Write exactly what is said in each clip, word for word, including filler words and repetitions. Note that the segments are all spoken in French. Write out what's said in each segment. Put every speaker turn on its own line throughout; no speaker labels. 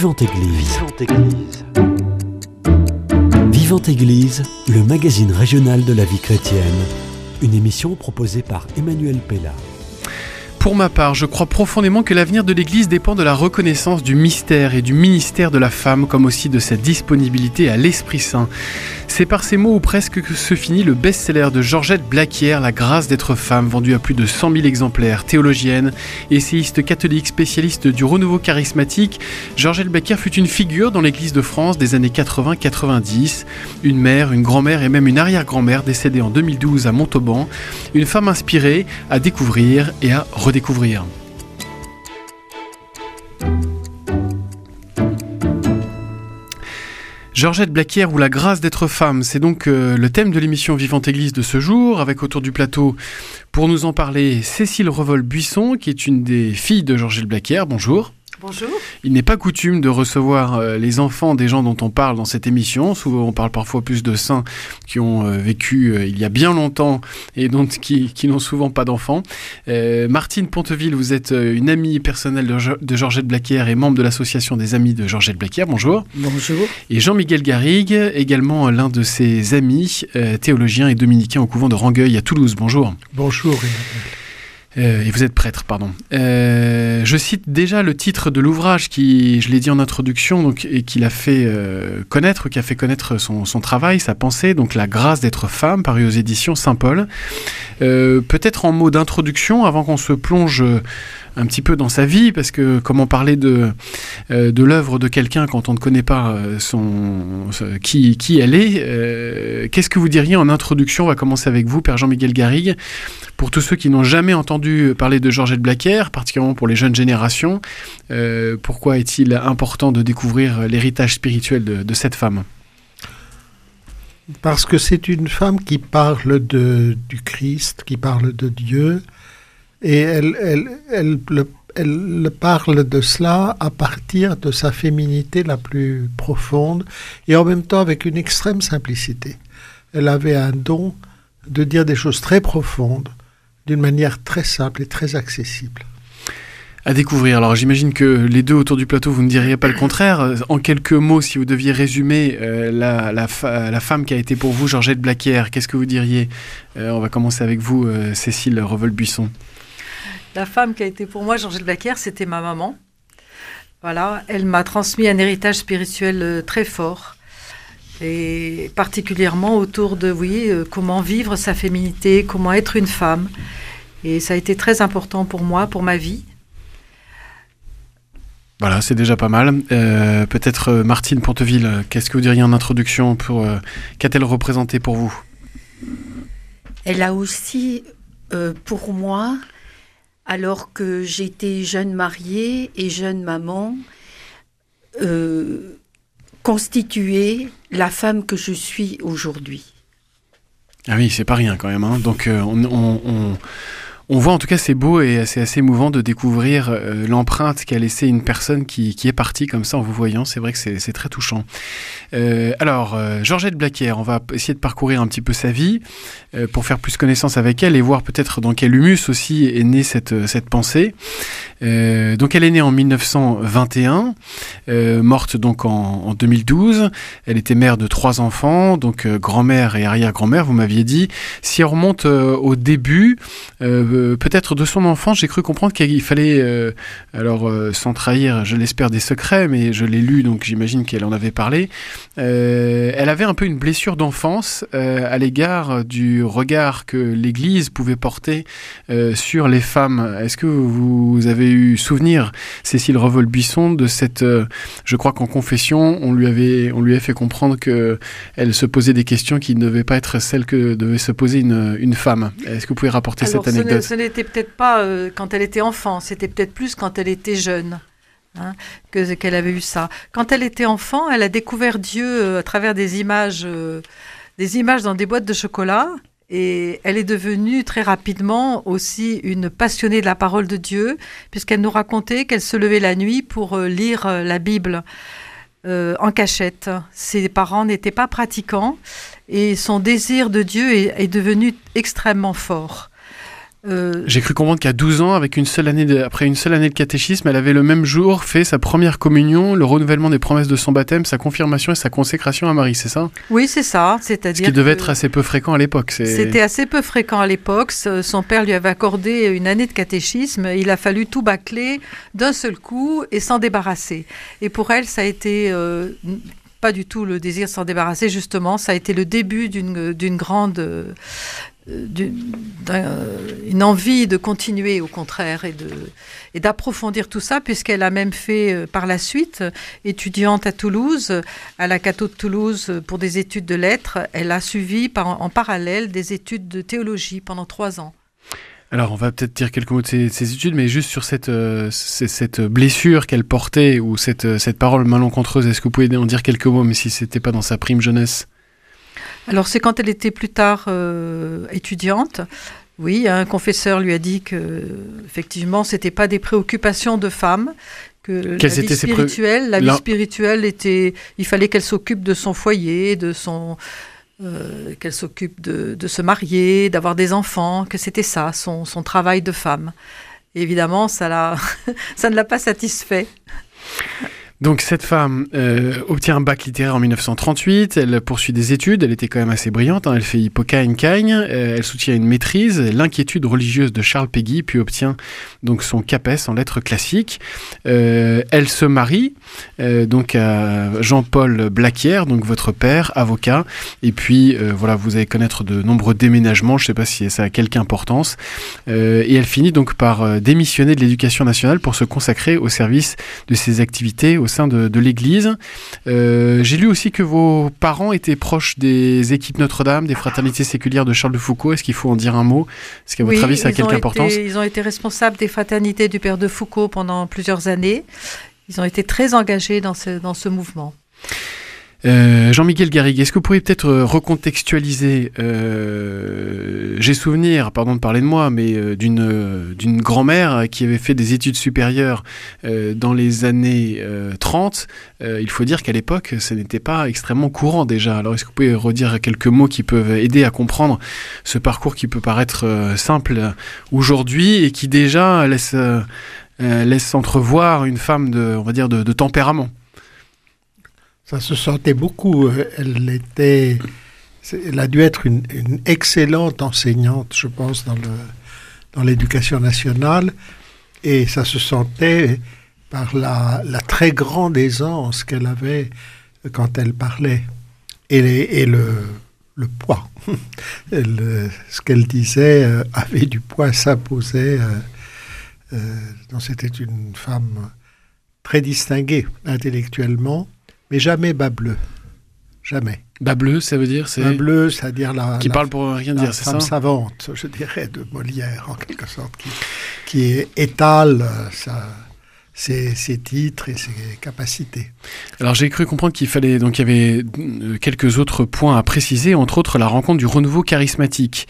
Vivante Église. Vivante Église. Vivante Église, le magazine régional de la vie chrétienne. Une émission proposée par Emmanuel Pella.
Pour ma part, je crois profondément que l'avenir de l'Église dépend de la reconnaissance du mystère et du ministère de la femme, comme aussi de sa disponibilité à l'Esprit Saint. C'est par ces mots ou presque que se finit le best-seller de Georgette Blaquière, La grâce d'être femme, vendu à plus de cent mille exemplaires. Théologienne, essayiste catholique, spécialiste du renouveau charismatique, Georgette Blaquière fut une figure dans l'Église de France des années quatre-vingts quatre-vingt-dix. Une mère, une grand-mère et même une arrière-grand-mère décédée en deux mille douze à Montauban. Une femme inspirée à découvrir et à redécouvrir. Georgette Blaquière ou la grâce d'être femme, c'est donc euh, le thème de l'émission Vivante Église de ce jour, avec autour du plateau, pour nous en parler, Cécile Revol-Buisson, qui est une des filles de Georgette Blaquière. Bonjour.
Bonjour.
Il n'est pas coutume de recevoir euh, les enfants des gens dont on parle dans cette émission. Souvent, on parle parfois plus de saints qui ont euh, vécu euh, il y a bien longtemps et donc qui, qui n'ont souvent pas d'enfants. Euh, Martine Ponteville, vous êtes euh, une amie personnelle de, de Georgette Blaquière et membre de l'association des amis de Georgette Blaquière. Bonjour.
Bonjour.
Et Jean-Miguel Garrigue, également euh, l'un de ses amis, euh, théologien et dominicain au couvent de Rangueil à Toulouse. Bonjour.
Bonjour.
Euh, et vous êtes prêtre, pardon. Euh, je cite déjà le titre de l'ouvrage qui, je l'ai dit en introduction, donc, et qui l'a fait euh, connaître, qui a fait connaître son, son travail, sa pensée, donc La grâce d'être femme, paru aux éditions Saint-Paul. Euh, peut-être en mots d'introduction, avant qu'on se plonge un petit peu dans sa vie, parce que comment parler de, euh, de l'œuvre de quelqu'un quand on ne connaît pas son, qui, qui elle est. Euh, qu'est-ce que vous diriez en introduction? On va commencer avec vous, Père Jean-Miguel Garrigue. Pour tous ceux qui n'ont jamais entendu parler de Georgette Blaquière, particulièrement pour les jeunes générations, euh, pourquoi est-il important de découvrir l'héritage spirituel de, de cette femme?
Parce que c'est une femme qui parle de, du Christ, qui parle de Dieu, et elle, elle, elle, elle, elle parle de cela à partir de sa féminité la plus profonde, et en même temps avec une extrême simplicité. Elle avait un don de dire des choses très profondes, d'une manière très simple et très accessible.
À découvrir. Alors j'imagine que les deux autour du plateau, vous ne diriez pas le contraire. En quelques mots, si vous deviez résumer euh, la, la, fa- la femme qui a été pour vous Georgette Blaquière, qu'est-ce que vous diriez? euh, On va commencer avec vous, euh, Cécile Revol-Buisson.
La femme qui a été pour moi Georgette Blaquière, c'était ma maman. Voilà, elle m'a transmis un héritage spirituel euh, très fort. Et particulièrement autour de, oui, euh, comment vivre sa féminité, comment être une femme. Et ça a été très important pour moi, pour ma vie.
Voilà, c'est déjà pas mal. Euh, peut-être euh, Martine Ponteville, qu'est-ce que vous diriez en introduction pour, euh, qu'a-t-elle représenté pour vous?
Elle a aussi, euh, pour moi, alors que j'étais jeune mariée et jeune maman, euh, constitué la femme que je suis aujourd'hui.
Ah oui, c'est pas rien quand même. Hein. Donc euh, on, on, on, on voit en tout cas, c'est beau et c'est assez émouvant de découvrir euh, l'empreinte qu'a laissée une personne qui, qui est partie comme ça en vous voyant. C'est vrai que c'est, c'est très touchant. Euh, alors, euh, Georgette Blaquière, on va essayer de parcourir un petit peu sa vie euh, pour faire plus connaissance avec elle et voir peut-être dans quel humus aussi est née cette, cette pensée. Euh, donc elle est née en dix-neuf cent vingt et un, euh, morte donc en, en deux mille douze. Elle était mère de trois enfants, donc euh, grand-mère et arrière-grand-mère, vous m'aviez dit. Si on remonte euh, au début, euh, peut-être de son enfance, j'ai cru comprendre qu'il fallait, euh, alors euh, sans trahir, je l'espère, des secrets, mais je l'ai lu, donc j'imagine qu'elle en avait parlé. Euh, elle avait un peu une blessure d'enfance euh, à l'égard du regard que l'Église pouvait porter euh, sur les femmes. Est-ce que vous avez eu souvenir, Cécile Revol-Buisson, de cette... Euh, je crois qu'en confession, on lui avait, on lui a fait comprendre qu'elle se posait des questions qui ne devaient pas être celles que devait se poser une, une femme. Est-ce que vous pouvez rapporter
Alors,
cette anecdote?
Ce n'était peut-être pas euh, quand elle était enfant, c'était peut-être plus quand elle était jeune. Hein, que, qu'elle avait eu ça. Quand elle était enfant, elle a découvert Dieu euh, à travers des images, euh, des images dans des boîtes de chocolat, et elle est devenue très rapidement aussi une passionnée de la parole de Dieu, puisqu'elle nous racontait qu'elle se levait la nuit pour euh, lire euh, la Bible euh, en cachette. Ses parents n'étaient pas pratiquants, et son désir de Dieu est, est devenu extrêmement fort. Euh,
J'ai cru comprendre qu'à douze ans, avec une seule année de, après une seule année de catéchisme, elle avait le même jour fait sa première communion, le renouvellement des promesses de son baptême, sa confirmation et sa consécration à Marie, c'est ça?
Oui, c'est ça. C'est-à-dire
Ce qui devait
que
être assez peu fréquent à l'époque. C'est...
C'était assez peu fréquent à l'époque. Son père lui avait accordé une année de catéchisme. Il a fallu tout bâcler d'un seul coup et s'en débarrasser. Et pour elle, ça a été... Euh, pas du tout le désir de s'en débarrasser, justement. Ça a été le début d'une, d'une grande... Euh, d'une, une envie de continuer, au contraire, et, de, et d'approfondir tout ça, puisqu'elle a même fait, euh, par la suite, étudiante à Toulouse, à la Catho de Toulouse, pour des études de lettres. Elle a suivi par, en parallèle des études de théologie pendant trois ans.
Alors, on va peut-être dire quelques mots de ses, ses études, mais juste sur cette, euh, cette blessure qu'elle portait, ou cette, cette parole malencontreuse, est-ce que vous pouvez en dire quelques mots, mais si ce n'était pas dans sa prime jeunesse?
Alors, c'est quand elle était plus tard euh, étudiante. Oui, un confesseur lui a dit que, effectivement, c'était pas des préoccupations de femme, que
Quelles
la vie
étaient ses pré-
spirituelle, la vie
Là-
spirituelle était, il fallait qu'elle s'occupe de son foyer, de son, euh, qu'elle s'occupe de, de se marier, d'avoir des enfants, que c'était ça, son, son travail de femme. Et évidemment, ça l'a, ça ne l'a pas satisfait.
Donc cette femme euh, obtient un bac littéraire en dix-neuf cent trente-huit, elle poursuit des études, elle était quand même assez brillante, hein, elle fait Hippocagne-Cagne, euh, elle soutient une maîtrise, l'inquiétude religieuse de Charles Péguy, puis obtient donc son CAPES en lettres classiques. Euh, elle se marie euh, donc à Jean-Paul Blaquière, donc votre père, avocat, et puis euh, voilà, vous allez connaître de nombreux déménagements, je ne sais pas si ça a quelque importance, euh, et elle finit donc par euh, démissionner de l'éducation nationale pour se consacrer au service de ses activités au sein de, de l'Église. Euh, j'ai lu aussi que vos parents étaient proches des équipes Notre-Dame, des fraternités séculières de Charles de Foucauld. Est-ce qu'il faut en dire un mot? Est-ce qu'à votre
Oui,
avis, ça a
ils
quelque
ont
importance?
été, Ils ont été responsables des fraternités du père de Foucauld pendant plusieurs années. Ils ont été très engagés dans ce, dans ce mouvement.
Euh, Jean-Michel Garrigue, est-ce que vous pourriez peut-être recontextualiser, euh, j'ai souvenir, pardon de parler de moi, mais euh, d'une, d'une grand-mère qui avait fait des études supérieures euh, dans les années euh, trente. Euh, il faut dire qu'à l'époque, ce n'était pas extrêmement courant déjà. Alors est-ce que vous pouvez redire quelques mots qui peuvent aider à comprendre ce parcours qui peut paraître euh, simple aujourd'hui et qui déjà laisse, euh, laisse entrevoir une femme de, on va dire, de, de tempérament?
Ça se sentait beaucoup. Elle était, elle a dû être une, une excellente enseignante, je pense, dans le, dans l'éducation nationale. Et ça se sentait par la, la très grande aisance qu'elle avait quand elle parlait. Et, les, et le, le poids. Elle, ce qu'elle disait euh, avait du poids, s'imposait. Euh, euh, donc c'était une femme très distinguée intellectuellement. Mais jamais bas bleu. Jamais.
Bas bleu, ça veut dire c'est...
Bas bleu, c'est-à-dire la...
Qui
la,
parle pour rien dire,
la
c'est
femme
ça?
savante, je dirais, de Molière, en quelque sorte, qui, qui étale sa, ses, ses titres et ses capacités.
Alors j'ai cru comprendre qu'il fallait, donc il y avait quelques autres points à préciser, entre autres la rencontre du renouveau charismatique.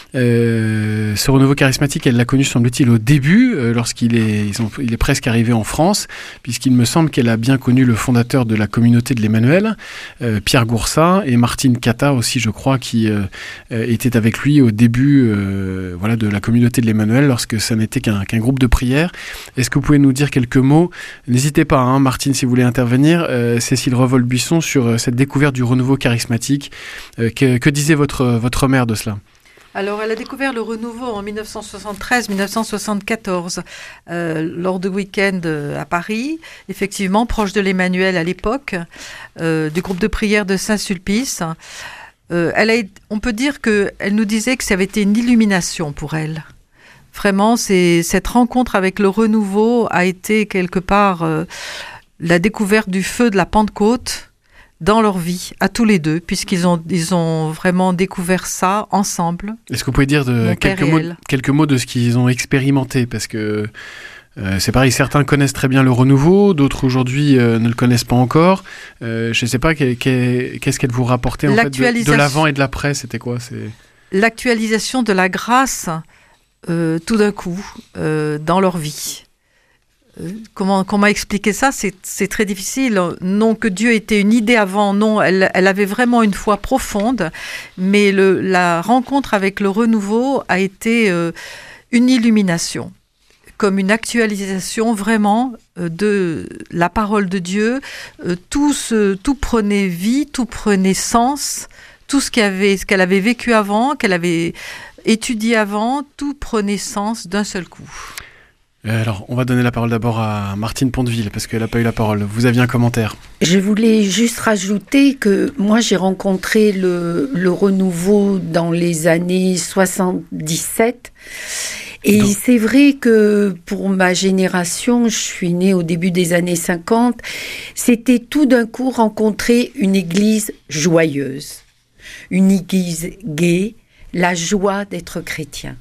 Euh, ce renouveau charismatique, elle l'a connu, semble-t-il, au début, euh, lorsqu'il est, ils ont, il est presque arrivé en France, puisqu'il me semble qu'elle a bien connu le fondateur de la communauté de l'Emmanuel, euh, Pierre Goursat, et Martine Cata aussi, je crois, qui euh, était avec lui au début euh, voilà, de la communauté de l'Emmanuel, lorsque ça n'était qu'un, qu'un groupe de prière. Est-ce que vous pouvez nous dire quelques mots? N'hésitez pas, hein, Martine, si vous voulez intervenir. Euh, Cécile Revolt-Buisson, sur euh, cette découverte du renouveau charismatique. Euh, que, que disait votre, votre mère de cela?
Alors, elle a découvert le renouveau en dix-neuf cent soixante-treize dix-neuf cent soixante-quatorze, euh, lors de week-end à Paris, effectivement, proche de l'Emmanuel à l'époque, euh, du groupe de prière de Saint-Sulpice. Euh, elle a, on peut dire qu'elle nous disait que ça avait été une illumination pour elle. Vraiment, c'est, cette rencontre avec le renouveau a été quelque part euh, la découverte du feu de la Pentecôte dans leur vie, à tous les deux, puisqu'ils ont, ils ont vraiment découvert ça ensemble.
Est-ce que vous pouvez dire de quelques, mots, quelques mots de ce qu'ils ont expérimenté? Parce que euh, c'est pareil, certains connaissent très bien le renouveau, d'autres aujourd'hui euh, ne le connaissent pas encore. Euh, je ne sais pas, qu'est, qu'est-ce qu'elle vous rapportait en fait, de, de l'avant et de l'après? C'était quoi? C'est...
L'actualisation de la grâce, euh, tout d'un coup, euh, dans leur vie. Comment, comment expliquer ça? C'est, c'est très difficile. Non que Dieu était une idée avant, non, elle, elle avait vraiment une foi profonde, mais le, la rencontre avec le renouveau a été euh, une illumination, comme une actualisation vraiment euh, de la parole de Dieu. Euh, tout, ce, tout prenait vie, tout prenait sens, tout ce qu'elle avait, ce qu'elle avait vécu avant, qu'elle avait étudié avant, tout prenait sens d'un seul coup.
Alors, on va donner la parole d'abord à Martine Ponteville, parce qu'elle n'a pas eu la parole. Vous aviez un commentaire.
Je voulais juste rajouter que moi, j'ai rencontré le, le renouveau dans les années soixante-dix-sept. Et Donc. c'est vrai que pour ma génération, je suis née au début des années cinquante, c'était tout d'un coup rencontrer une église joyeuse, une église gaie, la joie d'être chrétien.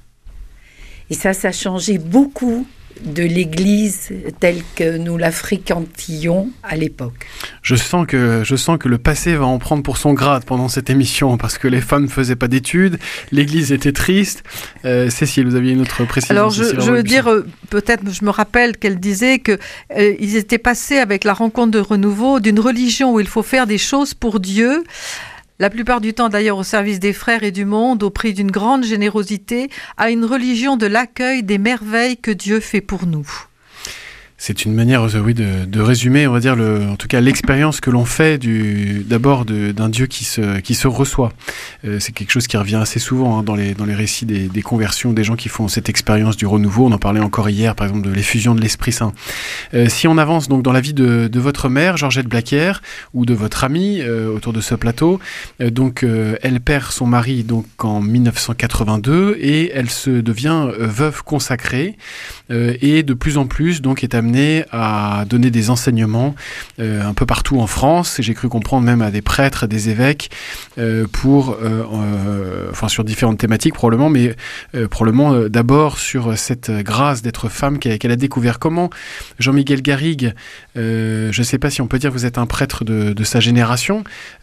Et ça, ça a changé beaucoup de l'église telle que nous la fréquentions à l'époque.
Je sens que, je sens que le passé va en prendre pour son grade pendant cette émission, parce que les femmes ne faisaient pas d'études, l'église était triste. Euh, Cécile, vous aviez une autre précision?
Alors, je, je veux dire, euh, peut-être, je me rappelle qu'elle disait qu'ils euh, étaient passés avec la rencontre de renouveau d'une religion où il faut faire des choses pour Dieu, la plupart du temps d'ailleurs au service des frères et du monde, au prix d'une grande générosité, à une religion de l'accueil des merveilles que Dieu fait pour nous.
C'est une manière, oui, de, de résumer, on va dire, le, en tout cas, l'expérience que l'on fait du, d'abord de, d'un Dieu qui se, qui se reçoit. Euh, c'est quelque chose qui revient assez souvent hein, dans les, dans les récits des, des conversions, des gens qui font cette expérience du renouveau. On en parlait encore hier, par exemple, de l'effusion de l'Esprit Saint. Euh, si on avance donc dans la vie de, de votre mère, Georgette Blaquier, ou de votre amie euh, autour de ce plateau, euh, donc euh, elle perd son mari donc en dix-neuf cent quatre-vingt-deux et elle se devient euh, veuve consacrée euh, et de plus en plus donc est amenée à donner des enseignements euh, un peu partout en France, et j'ai cru comprendre même à des prêtres, des évêques, euh, pour, euh, euh, enfin sur différentes thématiques probablement, mais euh, probablement euh, d'abord sur cette grâce d'être femme qu'elle, qu'elle a découvert. Comment Jean-Miguel Garrigue, euh, je ne sais pas si on peut dire que vous êtes un prêtre de, de sa génération,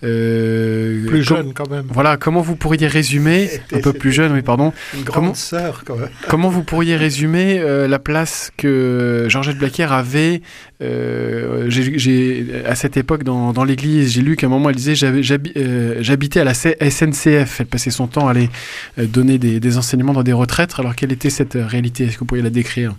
euh, plus com- jeune quand même.
Voilà, comment vous pourriez résumer, c'était, un peu plus jeune, oui pardon,
une grande
comment,
sœur quand même.
Comment vous pourriez résumer euh, la place que Georgette Blaquier avait, euh, j'ai, j'ai, à cette époque dans, dans l'église, j'ai lu qu'à un moment elle disait j'avais, j'habi, euh, j'habitais à la C- S N C F, elle passait son temps à aller euh, donner des, des enseignements dans des retraites. Alors quelle était cette réalité? Est-ce que vous pourriez la décrire?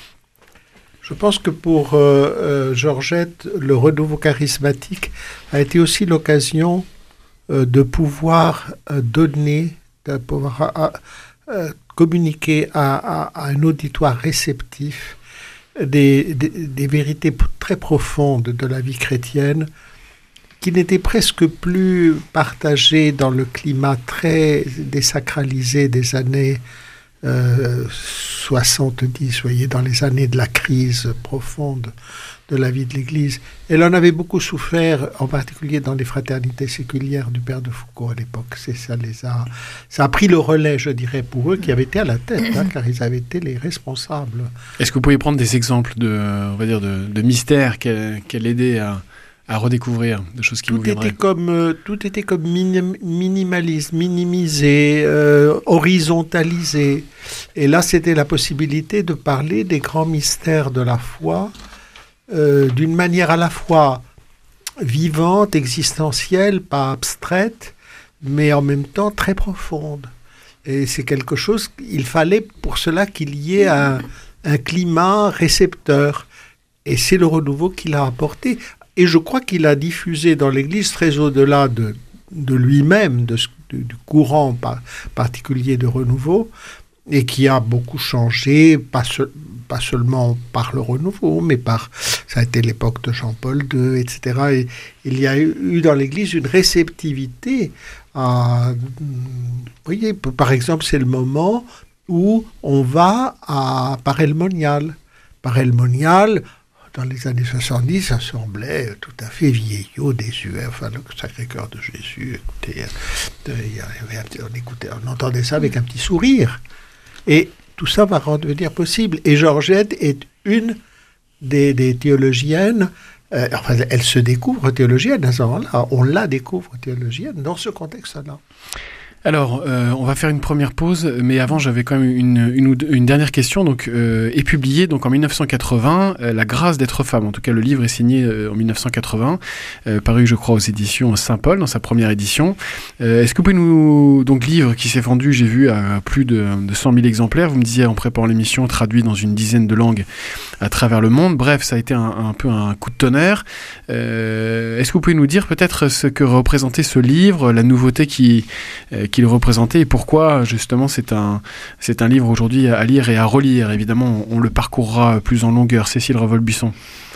Je pense que pour euh, euh, Georgette, le renouveau charismatique a été aussi l'occasion euh, de pouvoir euh, donner, de pouvoir euh, euh, communiquer à, à, à un auditoire réceptif Des, des, des vérités très profondes de la vie chrétienne qui n'étaient presque plus partagées dans le climat très désacralisé des années euh, soixante-dix, voyez, dans les années de la crise profonde de la vie de l'Église. Elle en avait beaucoup souffert, en particulier dans les fraternités séculières du père de Foucault à l'époque. C'est, ça, les a, ça a pris le relais, je dirais, pour eux qui avaient été à la tête, hein, car ils avaient été les responsables.
Est-ce que vous pourriez prendre des exemples de, on va dire, de, de mystères qu'elle, qu'elle aidait à, à redécouvrir, de choses qui
tout
vous viendraient?
Était comme, euh, tout était comme minim, minimaliste, minimisé, euh, horizontalisé. Et là, c'était la possibilité de parler des grands mystères de la foi, Euh, d'une manière à la fois vivante, existentielle, pas abstraite, mais en même temps très profonde. Et c'est quelque chose, il fallait pour cela qu'il y ait un, un climat récepteur. Et c'est le renouveau qu'il a apporté. Et je crois qu'il a diffusé dans l'Église, très au-delà de, de lui-même, de, de, du courant par, particulier de renouveau, et qui a beaucoup changé, pas, se, pas seulement par le renouveau, mais par, ça a été l'époque de Jean-Paul deux, et cetera. Et il y a eu dans l'Église une réceptivité à, vous voyez, par exemple, c'est le moment où on va à Paray-le-Monial. Paray-le-Monial, dans les années soixante-dix, ça semblait tout à fait vieillot, désuet, enfin, le Sacré-Cœur de Jésus, écoutez, on, écoutait, on entendait ça avec un petit sourire. Et tout ça va redevenir possible. Et Georgette est une des, des théologiennes, euh, enfin, elle se découvre théologienne à ce moment-là, on la découvre théologienne dans ce contexte-là.
Alors, euh, on va faire une première pause, mais avant, j'avais quand même une, une, une dernière question. Donc, euh, est publié donc en mille neuf cent quatre-vingts, euh, La grâce d'être femme. En tout cas, le livre est signé euh, en mille neuf cent quatre-vingts, euh, paru, je crois, aux éditions Saint-Paul, dans sa première édition. Euh, est-ce que vous pouvez nous... Donc, livre qui s'est vendu, j'ai vu, à plus de, de cent mille exemplaires. Vous me disiez, en préparant l'émission, traduit dans une dizaine de langues à travers le monde. Bref, ça a été un, un peu un coup de tonnerre. Euh, est-ce que vous pouvez nous dire peut-être ce que représentait ce livre, la nouveauté qui... Euh, qu'il représentait et pourquoi justement c'est un, c'est un livre aujourd'hui à lire et à relire. Évidemment, on, on le parcourra plus en longueur. Cécile Revolbuisson.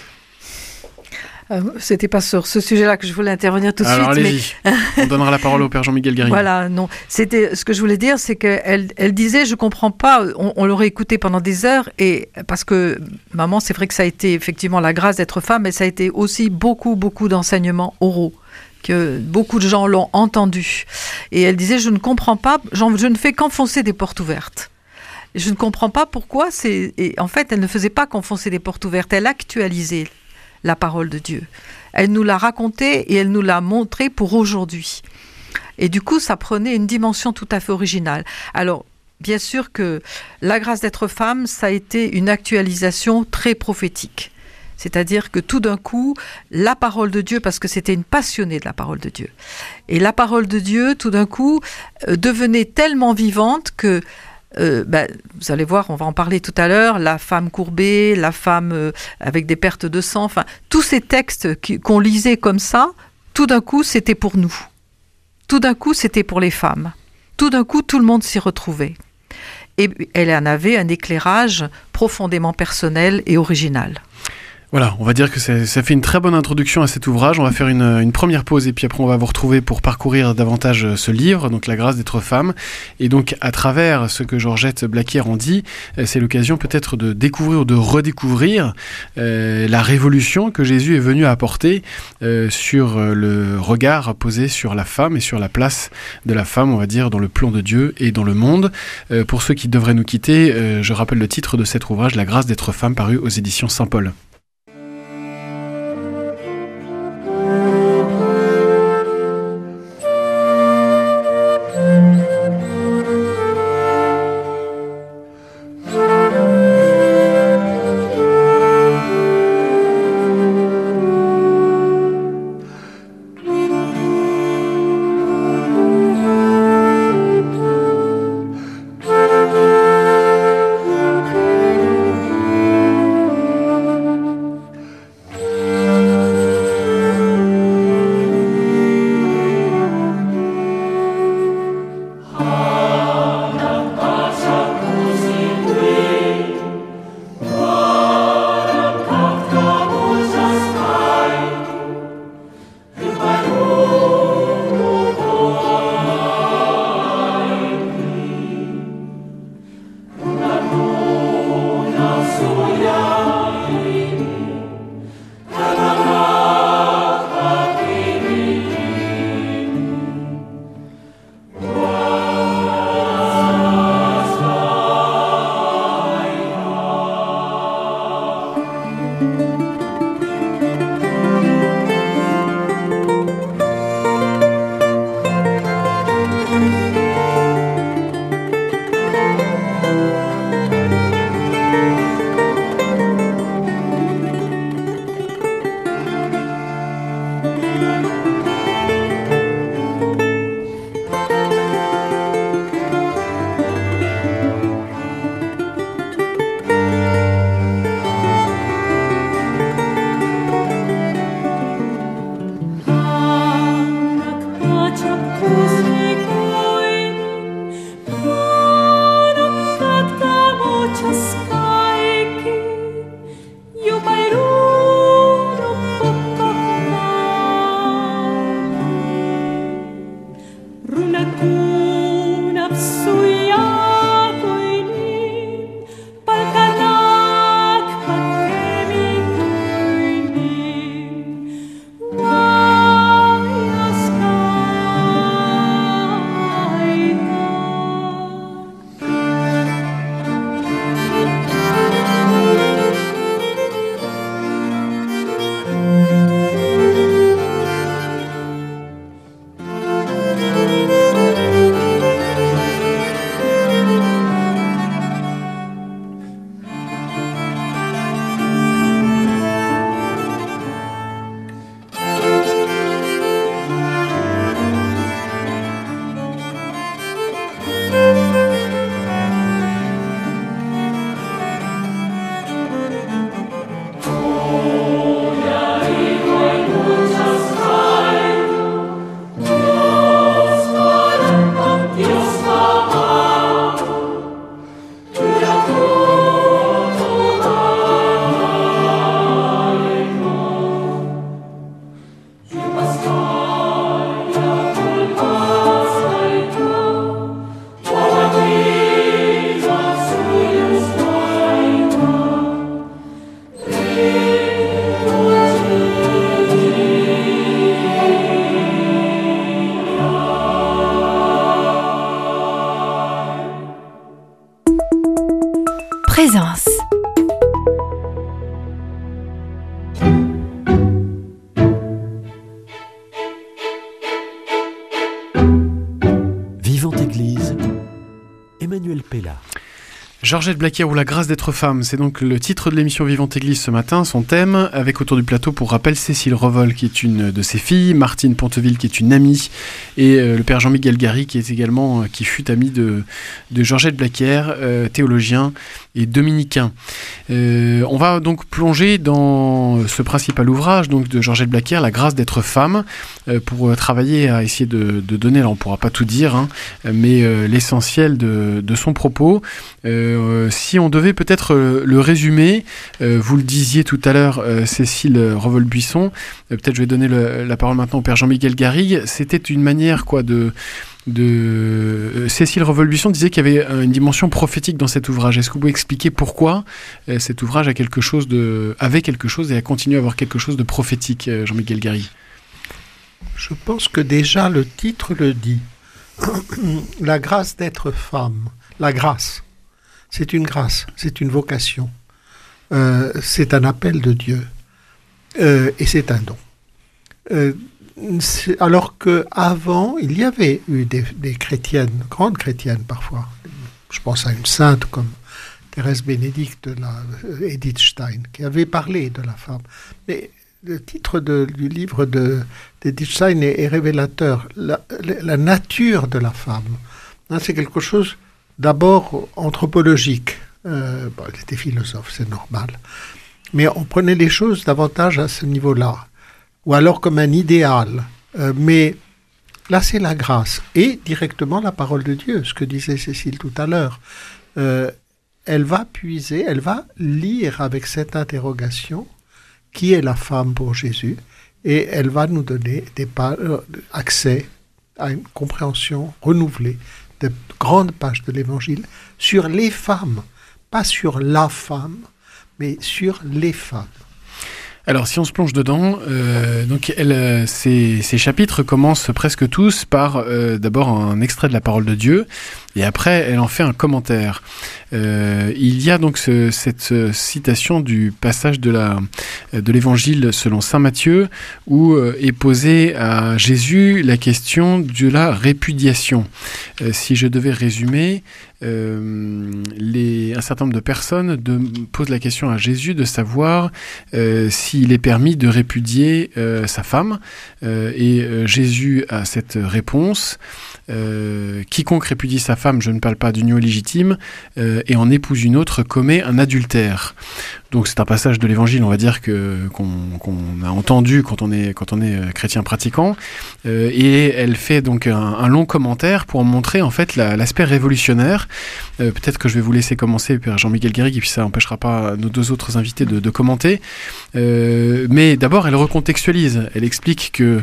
Euh, c'était pas sur ce sujet-là que je voulais intervenir tout de
Alors,
suite.
allez-y. Mais... on donnera la parole au Père Jean-Miguel Guérin.
Voilà, non. C'était, ce que je voulais dire, c'est qu'elle elle disait, je comprends pas, on, on l'aurait écouté pendant des heures, et parce que, maman, c'est vrai que ça a été effectivement la grâce d'être femme, mais ça a été aussi beaucoup, beaucoup d'enseignements oraux, que beaucoup de gens l'ont entendu. Et elle disait, je ne comprends pas, je ne fais qu'enfoncer des portes ouvertes. Et je ne comprends pas pourquoi c'est... Et en fait, elle ne faisait pas qu'enfoncer des portes ouvertes, elle actualisait la parole de Dieu. Elle nous l'a racontée et elle nous l'a montrée pour aujourd'hui. Et du coup, ça prenait une dimension tout à fait originale. Alors, bien sûr que la grâce d'être femme, ça a été une actualisation très prophétique. C'est-à-dire que tout d'un coup, la parole de Dieu, parce que c'était une passionnée de la parole de Dieu, et la parole de Dieu, tout d'un coup, euh, devenait tellement vivante que, euh, ben, vous allez voir, on va en parler tout à l'heure, la femme courbée, la femme euh, avec des pertes de sang, enfin, tous ces textes qui, qu'on lisait comme ça, tout d'un coup, c'était pour nous. Tout d'un coup, c'était pour les femmes. Tout d'un coup, tout le monde s'y retrouvait. Et elle en avait un éclairage profondément personnel et original.
Voilà, on va dire que ça, ça fait une très bonne introduction à cet ouvrage. On va faire une, une première pause et puis après on va vous retrouver pour parcourir davantage ce livre, donc La grâce d'être femme. Et donc à travers ce que Georgette Blaquière en dit, c'est l'occasion peut-être de découvrir ou de redécouvrir euh, la révolution que Jésus est venu apporter euh, sur le regard posé sur la femme et sur la place de la femme, on va dire, dans le plan de Dieu et dans le monde. Euh, pour ceux qui devraient nous quitter, euh, je rappelle le titre de cet ouvrage, La grâce d'être femme, paru aux éditions Saint-Paul. Georgette Blaquière ou la grâce d'être femme, c'est donc le titre de l'émission Vivante Église ce matin, son thème, avec autour du plateau pour rappel Cécile Revol qui est une de ses filles, Martine Ponteville qui est une amie, et euh, le père Jean-Miguel Gary qui est également, euh, qui fut ami de, de Georgette Blaquière, euh, théologien et dominicain. Euh, on va donc plonger dans ce principal ouvrage donc de Georgette Blaquière, la grâce d'être femme, euh, pour euh, travailler à essayer de, de donner, là on ne pourra pas tout dire, hein, mais euh, l'essentiel de, de son propos. Euh, si on devait peut-être euh, le résumer, euh, vous le disiez tout à l'heure, euh, Cécile Revol-Buisson, euh, peut-être je vais donner le, la parole maintenant au père Jean-Miguel Garrigue, c'était une manière quoi de... de euh, Cécile Revol-Buisson disait qu'il y avait une dimension prophétique dans cet ouvrage. Est-ce que vous pouvez expliquer pourquoi euh, cet ouvrage a quelque chose de, avait quelque chose et a continué à avoir quelque chose de prophétique, euh, Jean-Miguel Garrigue?
Je pense que déjà le titre le dit. La grâce d'être femme. La grâce. C'est une grâce, c'est une vocation, euh, c'est un appel de Dieu, euh, et c'est un don. Euh, c'est, alors qu'avant, il y avait eu des, des chrétiennes, grandes chrétiennes parfois, je pense à une sainte comme Thérèse Bénédicte, la, Edith Stein, qui avait parlé de la femme. Mais le titre de, du livre de, d'Edith Stein est, est révélateur, la, la nature de la femme. Hein, c'est quelque chose... D'abord anthropologique, euh, bon, elle était philosophe, c'est normal, mais on prenait les choses davantage à ce niveau-là, ou alors comme un idéal, euh, mais là c'est la grâce, et directement la parole de Dieu, ce que disait Cécile tout à l'heure. Euh, elle va puiser, elle va lire avec cette interrogation qui est la femme pour Jésus, et elle va nous donner des pa- euh, accès à une compréhension renouvelée de grandes pages de l'Évangile sur les femmes, pas sur la femme, mais sur les femmes.
Alors, si on se plonge dedans, euh, donc elle, euh, ces, ces chapitres commencent presque tous par euh, d'abord un extrait de la parole de Dieu, et après elle en fait un commentaire. Euh, il y a donc ce, cette euh, citation du passage de la de l'Évangile selon saint Matthieu, où euh, est posée à Jésus la question de la répudiation. Euh, si je devais résumer, euh, les, un certain nombre de personnes de, posent la question à Jésus de savoir euh, s'il est permis de répudier euh, sa femme, euh, et euh, Jésus a cette réponse. Euh, quiconque répudie sa femme, je ne parle pas d'union illégitime, euh, et en épouse une autre commet un adultère. Donc c'est un passage de l'Évangile, on va dire que qu'on, qu'on a entendu quand on est quand on est chrétien pratiquant, euh, et elle fait donc un, un long commentaire pour montrer en fait la, l'aspect révolutionnaire. Euh, peut-être que je vais vous laisser commencer, Père Jean-Miguel Garrigue, et puis ça n'empêchera pas nos deux autres invités de, de commenter. Euh, mais d'abord, elle recontextualise. Elle explique que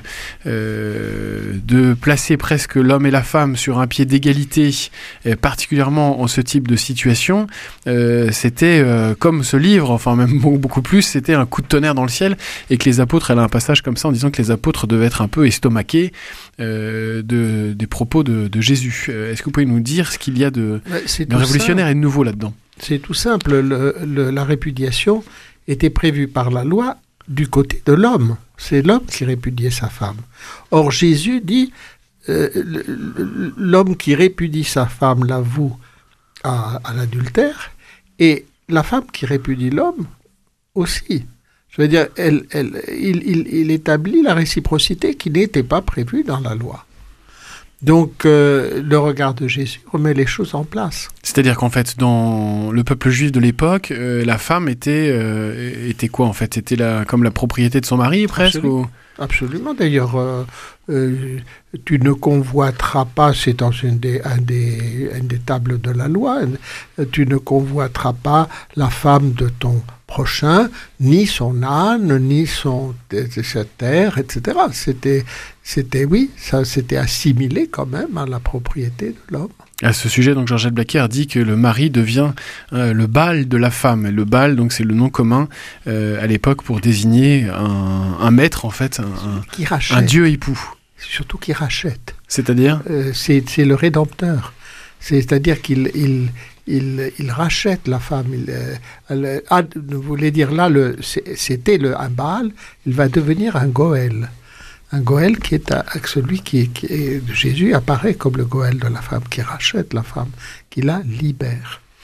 euh, de placer presque l'homme et la femme sur un pied d'égalité, euh, particulièrement en ce type de situation, euh, c'était euh, comme ce livre. Enfin même beaucoup plus, c'était un coup de tonnerre dans le ciel, et que les apôtres, elle a un passage comme ça en disant que les apôtres devaient être un peu estomaqués euh, de, des propos de, de Jésus. Euh, est-ce que vous pouvez nous dire ce qu'il y a de, de révolutionnaire simple. Et de nouveau là-dedans?
C'est tout simple, le, le, la répudiation était prévue par la loi du côté de l'homme. C'est l'homme qui répudiait sa femme. Or Jésus dit, euh, l'homme qui répudie sa femme l'avoue à, à l'adultère, et la femme qui répudie l'homme aussi. Je veux dire, elle, elle, il, il, il établit la réciprocité qui n'était pas prévue dans la loi. Donc, euh, le regard de Jésus remet les choses en place.
C'est-à-dire qu'en fait, dans le peuple juif de l'époque, euh, la femme était, euh, était quoi en fait? C'était la, comme la propriété de son mari, presque?
Absolument. Ou... Absolument. D'ailleurs, euh, euh, tu ne convoiteras pas, c'est dans une des, un des, une des tables de la loi, tu ne convoiteras pas la femme de ton prochain, ni son âne, ni son, sa terre, et cetera. C'était, c'était, oui, ça s'était assimilé quand même à la propriété de l'homme.
À ce sujet, donc Georgette Blaquière dit que le mari devient euh, le Baal de la femme. Et le Baal, donc c'est le nom commun euh, à l'époque pour désigner un, un maître, en fait, un, un, un dieu époux.
Surtout qui rachète.
C'est-à-dire
euh, c'est, c'est le Rédempteur. C'est-à-dire qu'il il, il, il rachète la femme. Il, elle, ah, vous voulez dire là, le, c'était le, un Baal, il va devenir un Goël. Un Goël qui est à, celui qui, qui est, Jésus apparaît comme le Goël de la femme, qui rachète la femme, qui la libère.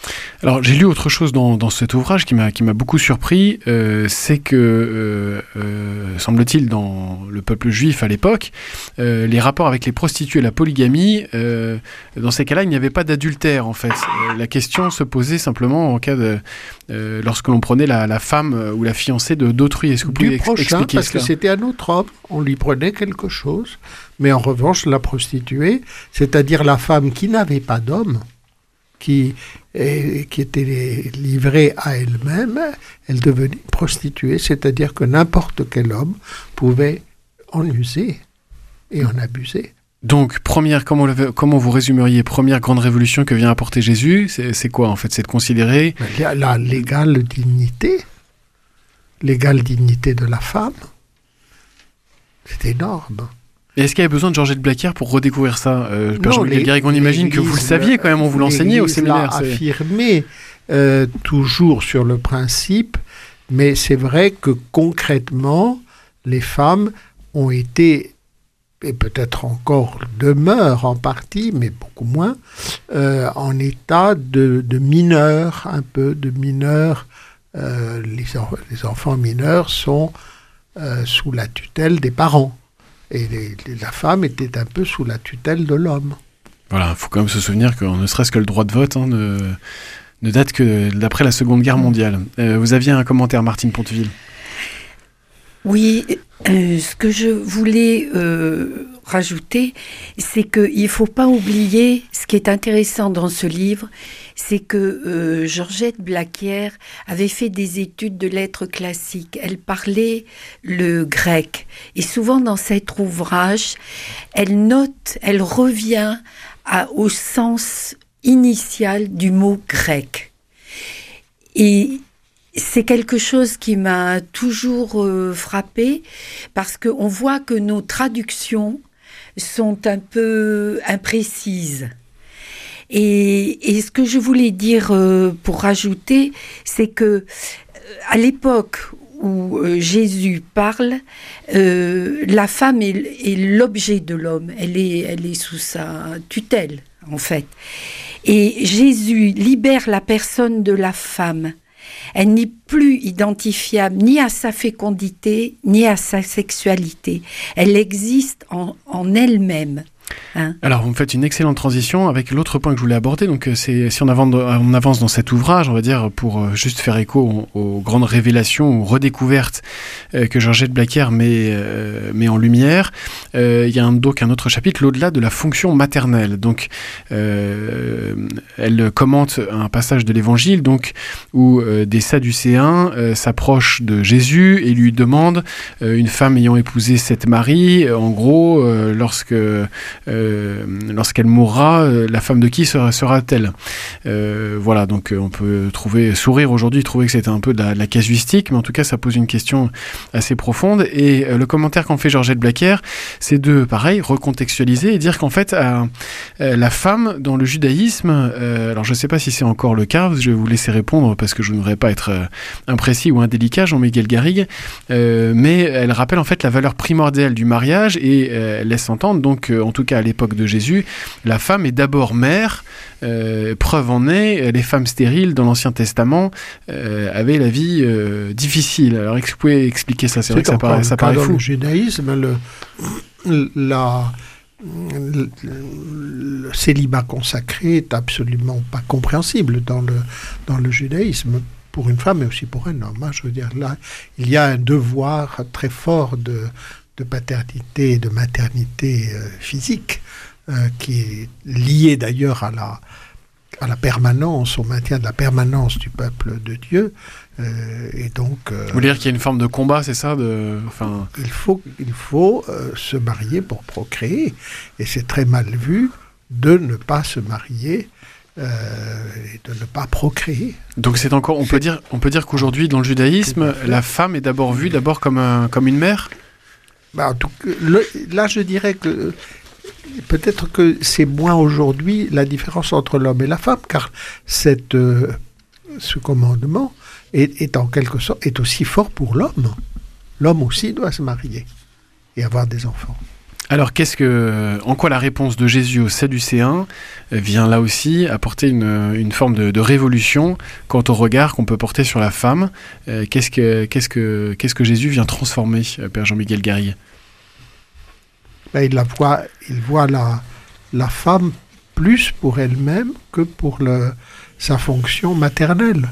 Alors, j'ai lu autre chose dans, dans cet ouvrage qui m'a, qui m'a beaucoup surpris, euh, c'est que, euh, euh, semble-t-il, dans le peuple juif à l'époque, euh, les rapports avec les prostituées et la polygamie, euh, dans ces cas-là, il n'y avait pas d'adultère, en fait. Euh, la question se posait simplement en cas de... Euh, lorsque l'on prenait la, la femme ou la fiancée de, d'autrui. Est-ce que vous pouvez
du
ex-
prochain,
expliquer
parce
cela ?
que c'était un autre homme, on lui prenait quelque chose, mais en revanche, la prostituée, c'est-à-dire la femme qui n'avait pas d'homme, qui, et, qui était livrée à elle-même, elle devenait prostituée, c'est-à-dire que n'importe quel homme pouvait en user et en abuser.
Donc, première, comment, le, comment vous résumeriez, première grande révolution que vient apporter Jésus, c'est, c'est quoi en fait ? C'est de considérer...
La, la l'égale dignité, l'égale dignité de la femme, c'est énorme.
Et est-ce qu'il y avait besoin de Georgette Blaquière pour redécouvrir ça euh, Père
Non,
Jean-Michel Garrigue, on imagine que vous le saviez quand même, on vous l'enseignait au séminaire.
L'Église l'a
C'est...
affirmé euh, toujours sur le principe, mais c'est vrai que concrètement, les femmes ont été, et peut-être encore demeurent en partie, mais beaucoup moins, euh, en état de, de mineurs, un peu de mineurs. Euh, les, en, les enfants mineurs sont euh, sous la tutelle des parents. Et les, les, la femme était un peu sous la tutelle de l'homme.
Voilà, il faut quand même se souvenir que ne serait-ce que le droit de vote hein, ne, ne date que d'après la Seconde Guerre mondiale. Euh, vous aviez un commentaire, Martine Ponteville ?
Oui, euh, ce que je voulais euh, rajouter, c'est qu'il ne faut pas oublier, ce qui est intéressant dans ce livre, c'est que euh, Georgette Blaquière avait fait des études de lettres classiques. Elle parlait le grec. Et souvent dans cet ouvrage, elle note, elle revient à, au sens initial du mot grec. Et c'est quelque chose qui m'a toujours euh, frappée, parce qu'on voit que nos traductions sont un peu imprécises. Et, et ce que je voulais dire euh, pour rajouter, c'est que euh, à l'époque où euh, Jésus parle, euh, la femme est, est l'objet de l'homme, elle est, elle est sous sa tutelle en fait. Et Jésus libère la personne de la femme. Elle n'est plus identifiable ni à sa fécondité, ni à sa sexualité. Elle existe en, en elle-même. Hein.
Alors, vous me faites une excellente transition avec l'autre point que je voulais aborder. Donc, c'est si on avance, on avance dans cet ouvrage, on va dire, pour juste faire écho aux, aux grandes révélations, aux redécouvertes euh, que Georgette Blaquière met, euh, met en lumière, euh, il y a un, donc un autre chapitre, l'au-delà de la fonction maternelle. Donc, euh, elle commente un passage de l'Évangile, donc où euh, des Sadducéens euh, s'approchent de Jésus et lui demandent euh, une femme ayant épousé sept maris, en gros, euh, lorsque Euh, lorsqu'elle mourra, euh, la femme de qui sera, sera-t-elle ? euh, Voilà, donc euh, on peut trouver, sourire aujourd'hui, trouver que c'était un peu de la, de la casuistique, mais en tout cas ça pose une question assez profonde. Et euh, le commentaire qu'en fait Georgette Blaquière, c'est de, pareil, recontextualiser et dire qu'en fait, euh, euh, la femme dans le judaïsme, euh, alors je ne sais pas si c'est encore le cas, je vais vous laisser répondre parce que je ne voudrais pas être euh, imprécis ou indélicat, Jean-Michel Garrigue, euh, mais elle rappelle en fait la valeur primordiale du mariage et euh, elle laisse entendre, donc euh, en tout cas à l'époque de Jésus, la femme est d'abord mère. Euh, preuve en est, les femmes stériles dans l'Ancien Testament euh, avaient la vie euh, difficile. Alors, est-ce que vous pouvez expliquer ça ? C'est, c'est vrai que ça paraît, ça paraît fou.
Dans le judaïsme, le, la, le, le célibat consacré est absolument pas compréhensible dans le, dans le judaïsme, pour une femme mais aussi pour un homme. Hein. Je veux dire, là, il y a un devoir très fort de de paternité et de maternité euh, physique, euh, qui est lié d'ailleurs à la, à la permanence, au maintien de la permanence du peuple de Dieu. Euh, et donc, euh,
vous voulez dire qu'il y a une forme de combat, c'est ça de, enfin...
Il faut, il faut euh, se marier pour procréer. Et c'est très mal vu de ne pas se marier euh, et de ne pas procréer.
Donc c'est encore, on, c'est... Peut dire, on peut dire qu'aujourd'hui, dans le judaïsme, la femme est d'abord vue d'abord comme, un, comme une mère ?
Bah, en tout cas, le, là, je dirais que peut-être que c'est moins aujourd'hui la différence entre l'homme et la femme, car cette, euh, ce commandement est, est en quelque sorte est aussi fort pour l'homme. L'homme aussi doit se marier et avoir des enfants.
Alors, qu'est-ce que, en quoi la réponse de Jésus aux Sadducéens vient là aussi apporter une, une forme de, de révolution quant au regard qu'on peut porter sur la femme? euh, qu'est-ce, que, qu'est-ce, que, qu'est-ce que Jésus vient transformer, Père Jean-Miguel Garrigue?
Ben, il, la voit, il voit la, la femme plus pour elle-même que pour le, sa fonction maternelle.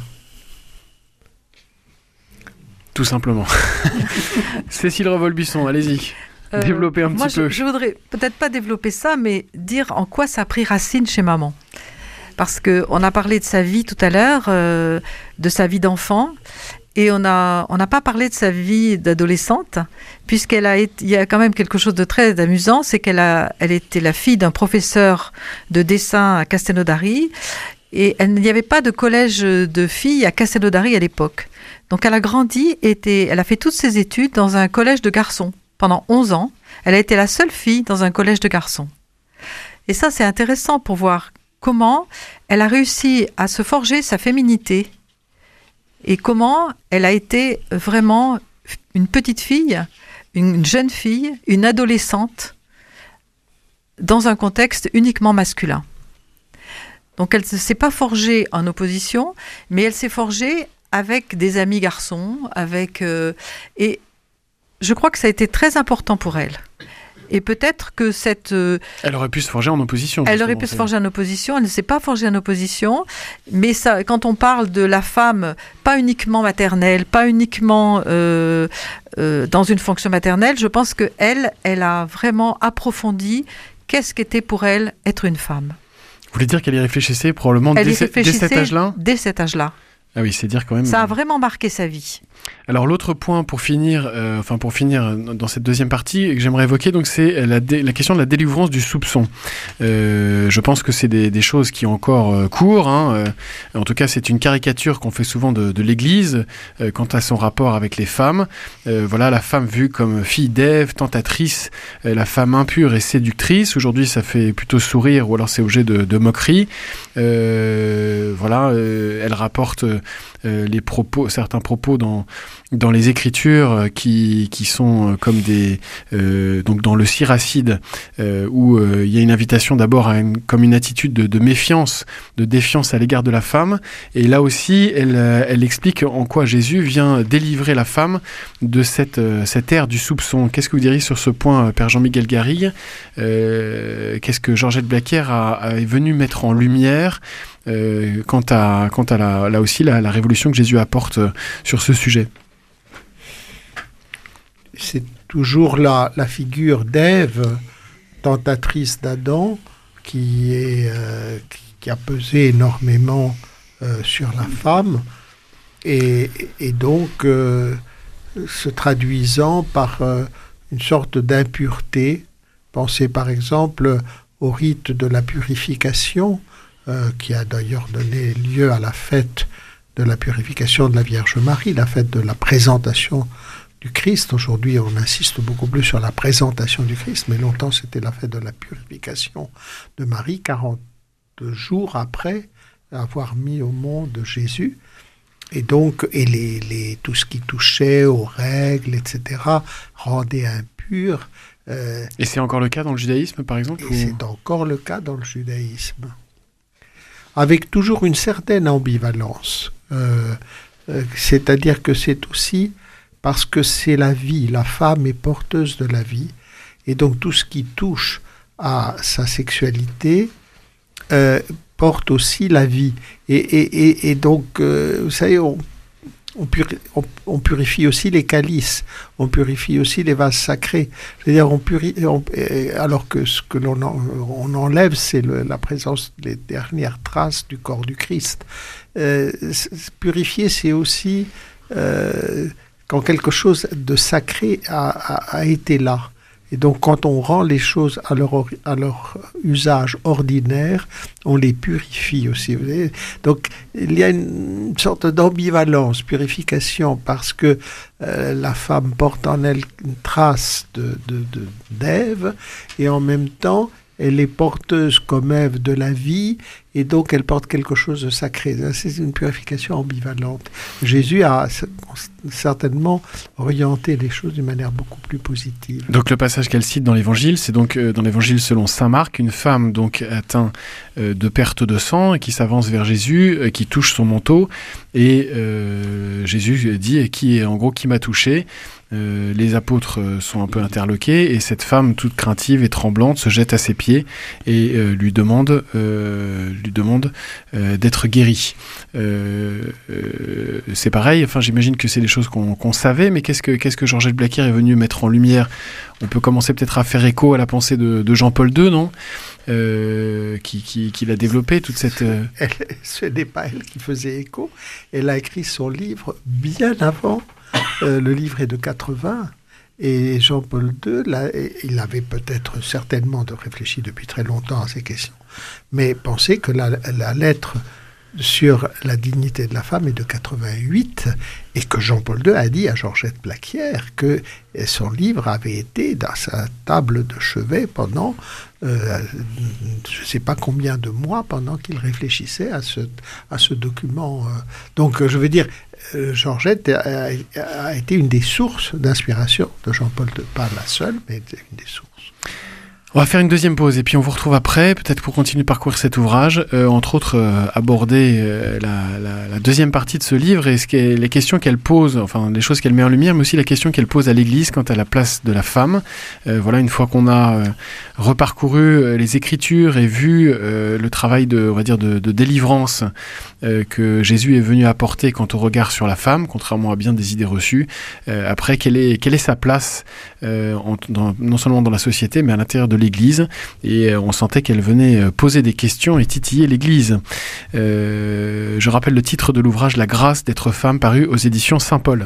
Tout simplement. Cécile Revolbuisson, allez-y. Euh, Développer un
moi,
petit peu.
Je, je voudrais peut-être pas développer ça, mais dire en quoi ça a pris racine chez maman. Parce qu'on a parlé de sa vie tout à l'heure, euh, de sa vie d'enfant, et on n'a on n'a pas parlé de sa vie d'adolescente, puisqu'elle a été, il y a quand même quelque chose de très amusant, c'est qu'elle a, elle était la fille d'un professeur de dessin à Castelnaudary, et elle, il n'y avait pas de collège de filles à Castelnaudary à l'époque. Donc elle a grandi, était, elle a fait toutes ses études dans un collège de garçons. Pendant onze ans, elle a été la seule fille dans un collège de garçons. Et ça, c'est intéressant pour voir comment elle a réussi à se forger sa féminité et comment elle a été vraiment une petite fille, une jeune fille, une adolescente dans un contexte uniquement masculin. Donc elle ne s'est pas forgée en opposition, mais elle s'est forgée avec des amis garçons, avec... Euh, et je crois que ça a été très important pour elle. Et peut-être que cette... Euh,
elle aurait pu se forger en opposition.
Elle aurait pu
c'est...
se forger en opposition. Elle ne s'est pas forgée en opposition. Mais ça, quand on parle de la femme, pas uniquement maternelle, pas uniquement euh, euh, dans une fonction maternelle, je pense qu'elle, elle a vraiment approfondi qu'est-ce qu'était pour elle être une femme.
Vous voulez dire qu'elle y réfléchissait probablement
elle
dès,
y réfléchissait
dès cet âge-là?
Dès cet âge-là.
Ah oui, c'est dire quand même...
Ça a vraiment marqué sa vie.
Alors l'autre point pour finir, euh, enfin pour finir dans cette deuxième partie que j'aimerais évoquer, donc c'est la, dé- la question de la délivrance du soupçon. Euh, je pense que c'est des, des choses qui ont encore euh, cours. Hein, euh, en tout cas, c'est une caricature qu'on fait souvent de, de l'Église euh, quant à son rapport avec les femmes. Euh, voilà, la femme vue comme fille d'Ève, tentatrice, euh, la femme impure et séductrice. Aujourd'hui, ça fait plutôt sourire ou alors c'est objet de, de moquerie. Euh, voilà, euh, elle rapporte euh, les propos, certains propos dans dans les Écritures euh, qui qui sont euh, comme des euh, donc dans le Siracide euh, où euh, il y a une invitation d'abord à une comme une attitude de, de méfiance, de défiance à l'égard de la femme, et là aussi elle euh, elle explique en quoi Jésus vient délivrer la femme de cette euh, cette ère du soupçon. Qu'est-ce que vous diriez sur ce point, Père Jean-Miguel Garrigue? euh, Qu'est-ce que Georgette Blaquière a, a est venue mettre en lumière euh, quant à quant à la, là aussi la, la révolution que Jésus apporte euh, sur ce sujet?
C'est toujours la, la figure d'Ève, tentatrice d'Adam, qui, est, euh, qui, qui a pesé énormément euh, sur la femme, et, et donc euh, se traduisant par euh, une sorte d'impureté. Pensez par exemple au rite de la purification, euh, qui a d'ailleurs donné lieu à la fête de la purification de la Vierge Marie, la fête de la présentation du Christ. Aujourd'hui, on insiste beaucoup plus sur la présentation du Christ, mais longtemps, c'était la fête de la purification de Marie, quarante jours après avoir mis au monde Jésus. Et donc, et les, les, tout ce qui touchait aux règles, et cetera, rendait impur. Euh,
et c'est encore le cas dans le judaïsme, par exemple?
Et
ou...
c'est encore le cas dans le judaïsme. Avec toujours une certaine ambivalence. Euh, euh, c'est-à-dire que c'est aussi... parce que c'est la vie, la femme est porteuse de la vie, et donc tout ce qui touche à sa sexualité euh, porte aussi la vie. Et, et, et, et donc, euh, vous savez, on, on, puri- on, on purifie aussi les calices, on purifie aussi les vases sacrés. C'est-à-dire, on purifie, on, alors que ce que l'on en, on enlève, c'est le, la présence des dernières traces du corps du Christ. Euh, purifier, c'est aussi... Euh, quand quelque chose de sacré a, a, a été là. Et donc, quand on rend les choses à leur, à leur usage ordinaire, on les purifie aussi. Vous voyez ? Donc, il y a une sorte d'ambivalence, purification, parce que euh, la femme porte en elle une trace de, de, de, d'Ève, et en même temps, elle est porteuse comme Ève de la vie, et donc elle porte quelque chose de sacré. C'est une purification ambivalente. Jésus a certainement orienté les choses d'une manière beaucoup plus positive.
Donc le passage qu'elle cite dans l'évangile, c'est donc euh, dans l'évangile selon saint Marc, une femme donc atteinte euh, de perte de sang et qui s'avance vers Jésus, euh, qui touche son manteau, et euh, Jésus dit qui en gros qui m'a touché. Euh, les apôtres sont un peu interloqués et cette femme toute craintive et tremblante se jette à ses pieds et euh, lui demande, euh, lui demande euh, d'être guérie. Euh, euh, c'est pareil, enfin, j'imagine que c'est des choses qu'on, qu'on savait, mais qu'est-ce que, qu'est-ce que Georgette Blaquier est venue mettre en lumière? On peut commencer peut-être à faire écho à la pensée de, de Jean-Paul deux, non euh, qui, qui, qui l'a développé, toute cette... Euh...
Elle, ce n'est pas elle qui faisait écho, elle a écrit son livre bien avant. Euh, le livre est de quatre-vingts et Jean-Paul deux, là, il avait peut-être certainement réfléchi depuis très longtemps à ces questions, mais pensez que la, la lettre sur la dignité de la femme est de quatre-vingt-huit et que Jean-Paul deux a dit à Georgette Blaquier que son livre avait été dans sa table de chevet pendant euh, je ne sais pas combien de mois pendant qu'il réfléchissait à ce, à ce document. Donc je veux dire, Georgette a, a été une des sources d'inspiration de Jean-Paul deux, pas la seule, mais une des sources.
On va faire une deuxième pause et puis on vous retrouve après, peut-être pour continuer de parcourir cet ouvrage, euh, entre autres euh, aborder euh, la, la, la deuxième partie de ce livre et ce qu'est, les questions qu'elle pose, enfin les choses qu'elle met en lumière, mais aussi la question qu'elle pose à l'Église quant à la place de la femme. Euh, voilà, une fois qu'on a euh, reparcouru euh, les Écritures et vu euh, le travail de, on va dire, de, de délivrance euh, que Jésus est venu apporter quant au regard sur la femme, contrairement à bien des idées reçues. Euh, après, quelle est, quelle est sa place euh, en, dans, non seulement dans la société, mais à l'intérieur de l'Église, et on sentait qu'elle venait poser des questions et titiller l'Église. Euh, je rappelle le titre de l'ouvrage « La grâce d'être femme » paru aux éditions Saint-Paul.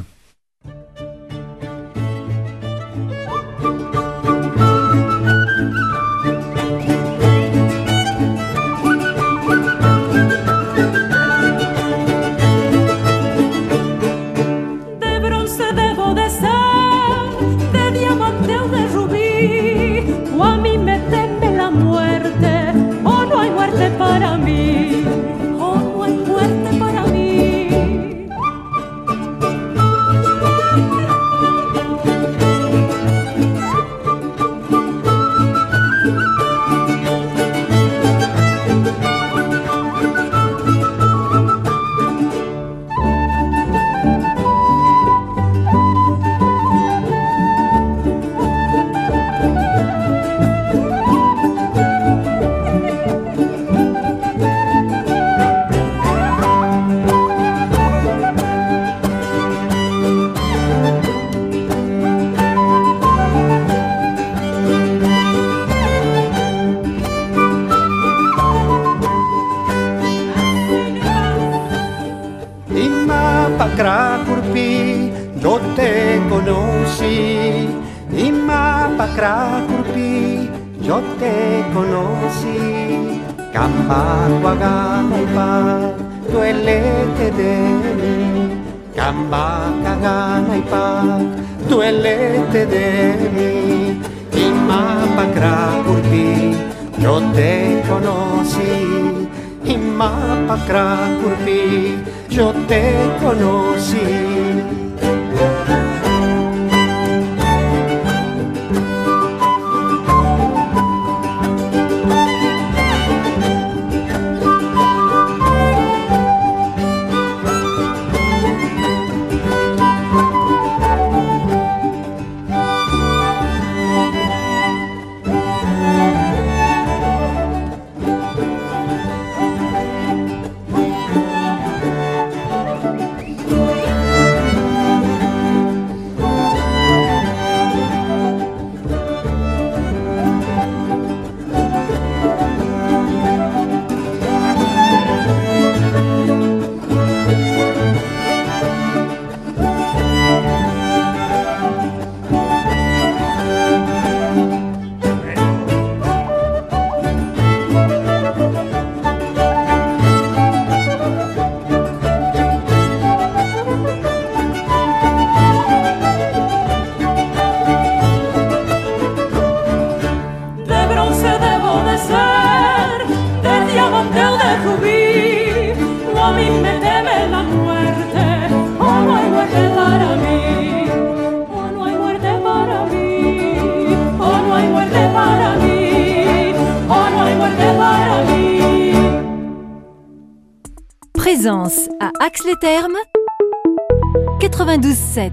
Présence à Ax-les-Thermes, quatre-vingt-douze sept.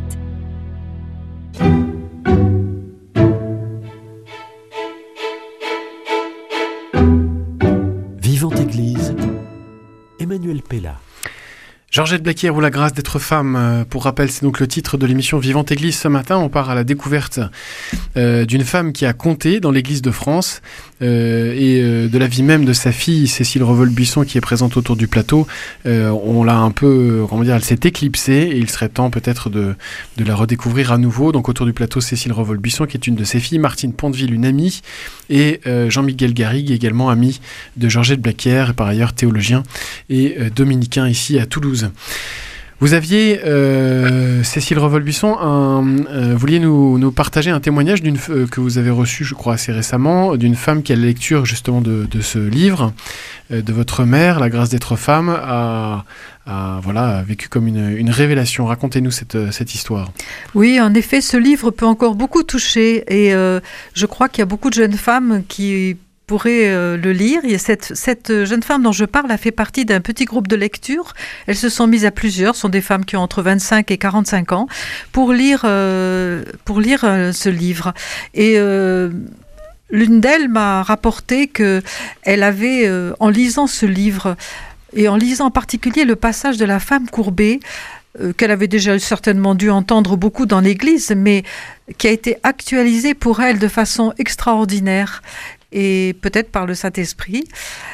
Vivante Église, Emmanuel Pella.
Georgette Blaquière ou la grâce d'être femme, pour rappel, c'est donc le titre de l'émission Vivante Église. Ce matin, on part à la découverte euh, d'une femme qui a compté dans l'Église de France euh, et euh, de la vie même de sa fille, Cécile Revolt-Buisson, qui est présente autour du plateau. Euh, on l'a un peu, comment dire, elle s'est éclipsée et il serait temps peut-être de, de la redécouvrir à nouveau. Donc autour du plateau, Cécile Revolt-Buisson, qui est une de ses filles, Martine Ponteville, une amie, et euh, Jean-Miguel Garrigue, également ami de Georgette Blaquière, par ailleurs théologien et euh, dominicain ici à Toulouse. Vous aviez, euh, Cécile Revolt-Buisson, un, euh, vouliez nous, nous partager un témoignage d'une, euh, que vous avez reçu, je crois, assez récemment, d'une femme qui, à la lecture justement de, de ce livre, euh, de votre mère, La grâce d'être femme, a, a, voilà, a vécu comme une, une révélation. Racontez-nous cette, cette histoire.
Oui, en effet, ce livre peut encore beaucoup toucher et euh, je crois qu'il y a beaucoup de jeunes femmes qui pourrait euh, le lire. Il y a cette, cette jeune femme dont je parle a fait partie d'un petit groupe de lecture. Elles se sont mises à plusieurs, ce sont des femmes qui ont entre vingt-cinq et quarante-cinq ans, pour lire, euh, pour lire euh, ce livre. Et euh, l'une d'elles m'a rapporté qu'elle avait, euh, en lisant ce livre, et en lisant en particulier le passage de la femme courbée, euh, qu'elle avait déjà certainement dû entendre beaucoup dans l'Église, mais qui a été actualisé pour elle de façon extraordinaire, et peut-être par le Saint-Esprit,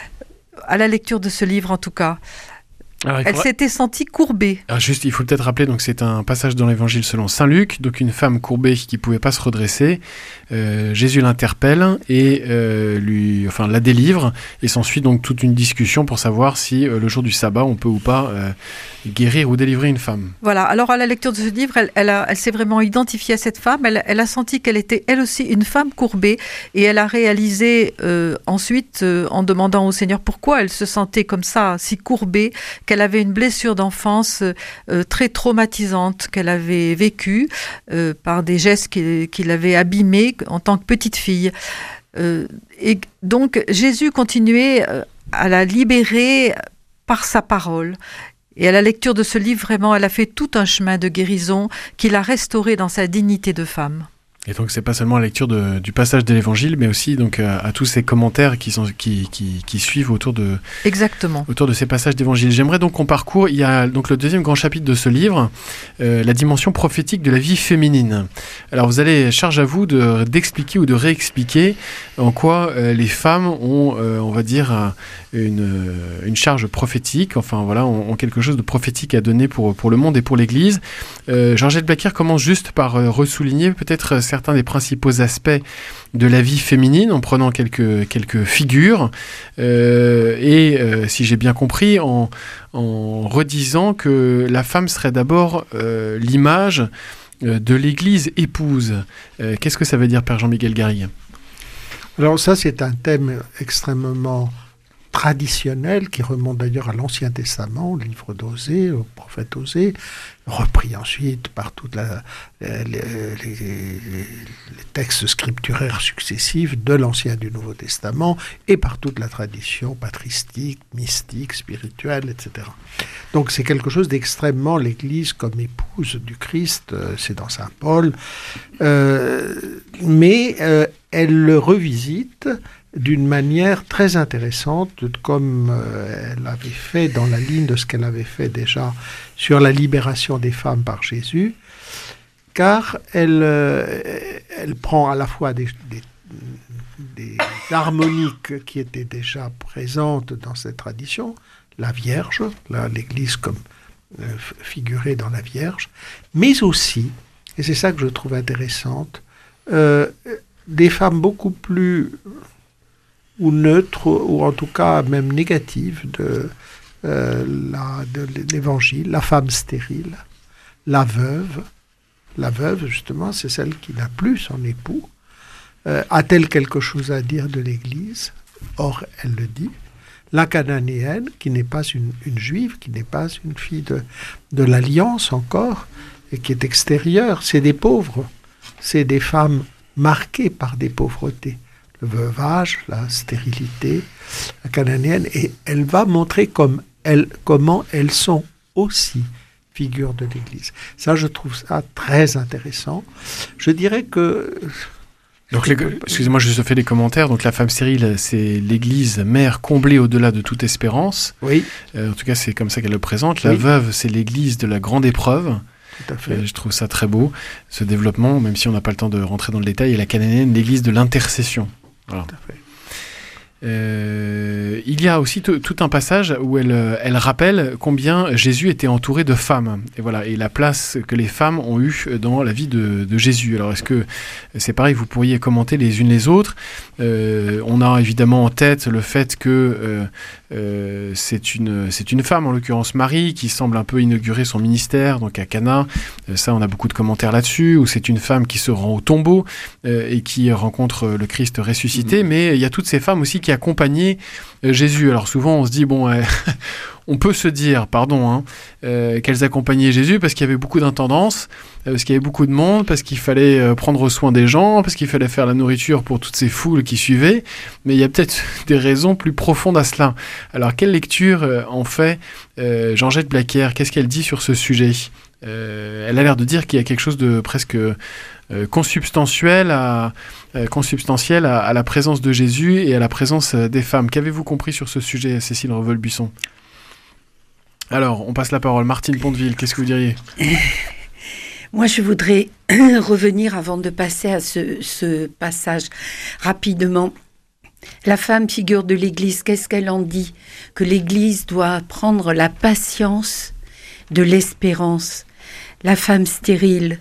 à la lecture de ce livre en tout cas. Alors, elle faudra... s'était sentie courbée.
Alors juste, il faut peut-être rappeler, donc c'est un passage dans l'Évangile selon saint Luc, donc une femme courbée qui ne pouvait pas se redresser. Euh, Jésus l'interpelle et euh, lui, enfin la délivre, et s'ensuit donc toute une discussion pour savoir si euh, le jour du sabbat on peut ou pas euh, guérir ou délivrer une femme.
Voilà. Alors à la lecture de ce livre, elle, elle, a, elle s'est vraiment identifiée à cette femme. Elle, elle a senti qu'elle était elle aussi une femme courbée, et elle a réalisé euh, ensuite, euh, en demandant au Seigneur pourquoi elle se sentait comme ça, si courbée, qu'elle avait une blessure d'enfance euh, très traumatisante qu'elle avait vécue euh, par des gestes qui, qui l'avaient abîmée en tant que petite fille. Euh, et donc Jésus continuait euh, à la libérer par sa parole. Et à la lecture de ce livre, vraiment, elle a fait tout un chemin de guérison qui l'a restaurée dans sa dignité de femme.
Et donc c'est pas seulement la lecture de, du passage de l'Évangile, mais aussi donc à, à tous ces commentaires qui sont qui, qui, qui suivent autour de
exactement
autour de ces passages d'Évangile. J'aimerais donc qu'on parcourt. Il y a donc le deuxième grand chapitre de ce livre, euh, la dimension prophétique de la vie féminine. Alors vous allez charge à vous de d'expliquer ou de réexpliquer en quoi euh, les femmes ont, euh, on va dire, une une charge prophétique. Enfin voilà, ont, ont quelque chose de prophétique à donner pour pour le monde et pour l'Église. Euh, Georgette Blaquière commence juste par euh, ressouligner peut-être certains certains des principaux aspects de la vie féminine en prenant quelques, quelques figures euh, et, euh, si j'ai bien compris, en, en redisant que la femme serait d'abord euh, l'image euh, de l'Église épouse. Euh, qu'est-ce que ça veut dire, Père Jean-Miguel Garrigue ?
Alors ça, c'est un thème extrêmement traditionnel qui remonte d'ailleurs à l'Ancien Testament, au livre d'Osée, au prophète Osée, repris ensuite par tous les, les, les, les textes scripturaires successifs de l'Ancien et du Nouveau Testament et par toute la tradition patristique, mystique, spirituelle, et cetera. Donc c'est quelque chose d'extrêmement, l'Église comme épouse du Christ, euh, c'est dans Saint Paul, euh, mais euh, elle le revisite d'une manière très intéressante, comme euh, elle avait fait dans la ligne de ce qu'elle avait fait déjà sur la libération des femmes par Jésus, car elle, euh, elle prend à la fois des, des, des harmoniques qui étaient déjà présentes dans cette tradition, la Vierge, là, l'Église comme euh, figurée dans la Vierge, mais aussi, et c'est ça que je trouve intéressante, euh, des femmes beaucoup plus ou neutre, ou en tout cas même négative de, euh, la, de l'Évangile, la femme stérile, la veuve. La veuve, justement, c'est celle qui n'a plus son époux. Euh, a-t-elle quelque chose à dire de l'Église ? Or, elle le dit. La cananéenne, qui n'est pas une, une juive, qui n'est pas une fille de, de l'Alliance encore, et qui est extérieure, c'est des pauvres. C'est des femmes marquées par des pauvretés. Le veuvage, la stérilité, la cananéenne, et elle va montrer comme elles, comment elles sont aussi figures de l'Église. Ça, je trouve ça très intéressant. Je dirais que...
Donc, les, excusez-moi, je fais des commentaires. Donc, la femme stérile, c'est l'Église mère comblée au-delà de toute espérance.
Oui.
Euh, en tout cas, c'est comme ça qu'elle le présente. La
oui.
veuve, c'est l'Église de la grande épreuve.
Tout à fait.
Euh, je trouve ça très beau, ce développement, même si on n'a pas le temps de rentrer dans le détail. Et la cananéenne, l'Église de l'intercession. Voilà.
Tout à fait.
Euh, il y a aussi t- tout un passage où elle, elle rappelle combien Jésus était entouré de femmes, et voilà, et la place que les femmes ont eue dans la vie de, de Jésus. Alors est-ce que c'est pareil, vous pourriez commenter les unes les autres? euh, On a évidemment en tête le fait que euh, euh, c'est une, c'est une femme, en l'occurrence Marie, qui semble un peu inaugurer son ministère, donc à Cana. Euh, ça, on a beaucoup de commentaires là-dessus. Ou c'est une femme qui se rend au tombeau euh, et qui rencontre le Christ ressuscité. Mmh. Mais il y a toutes ces femmes aussi qui accompagnaient euh, Jésus. Alors souvent, on se dit, bon, euh, on peut se dire, pardon, hein, euh, qu'elles accompagnaient Jésus parce qu'il y avait beaucoup d'intendance, euh, parce qu'il y avait beaucoup de monde, parce qu'il fallait euh, prendre soin des gens, parce qu'il fallait faire la nourriture pour toutes ces foules qui suivaient. Mais il y a peut-être des raisons plus profondes à cela. Alors, quelle lecture euh, en fait euh, Georgette Blaquière? Qu'est-ce qu'elle dit sur ce sujet? euh, Elle a l'air de dire qu'il y a quelque chose de presque euh, consubstantiel, à, euh, consubstantiel à, à la présence de Jésus et à la présence euh, des femmes. Qu'avez-vous compris sur ce sujet, Cécile Revel-Buisson? Alors, on passe la parole. Martine Ponteville, qu'est-ce que vous diriez?
Moi, je voudrais revenir, avant de passer à ce, ce passage, rapidement. La femme, figure de l'Église, qu'est-ce qu'elle en dit? Que l'Église doit prendre la patience de l'espérance. La femme stérile,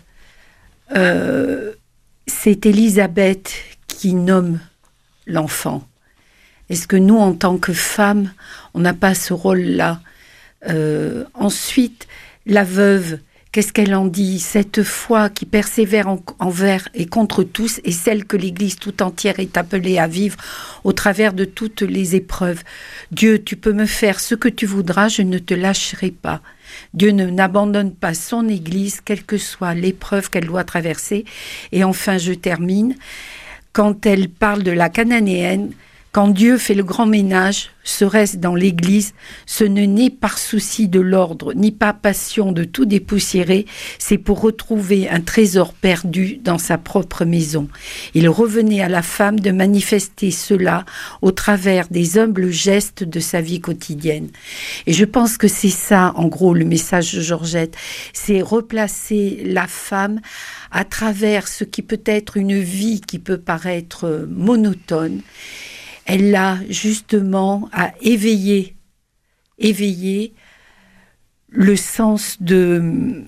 euh, c'est Élisabeth qui nomme l'enfant. Est-ce que nous, en tant que femmes, on n'a pas ce rôle-là? euh, Ensuite, la veuve, qu'est-ce qu'elle en dit? Cette foi qui persévère en, envers et contre tous est celle que l'Église tout entière est appelée à vivre au travers de toutes les épreuves. Dieu, tu peux me faire ce que tu voudras, je ne te lâcherai pas. Dieu ne, n'abandonne pas son Église, quelle que soit l'épreuve qu'elle doit traverser. Et enfin, je termine. Quand elle parle de la cananéenne, quand Dieu fait le grand ménage, serait-ce dans l'Église, ce n'est par souci de l'ordre, ni par passion de tout dépoussiérer, c'est pour retrouver un trésor perdu dans sa propre maison. Il revenait à la femme de manifester cela au travers des humbles gestes de sa vie quotidienne. Et je pense que c'est ça, en gros, le message de Georgette, c'est replacer la femme à travers ce qui peut être une vie qui peut paraître monotone. Elle a justement à éveiller, éveiller le sens de,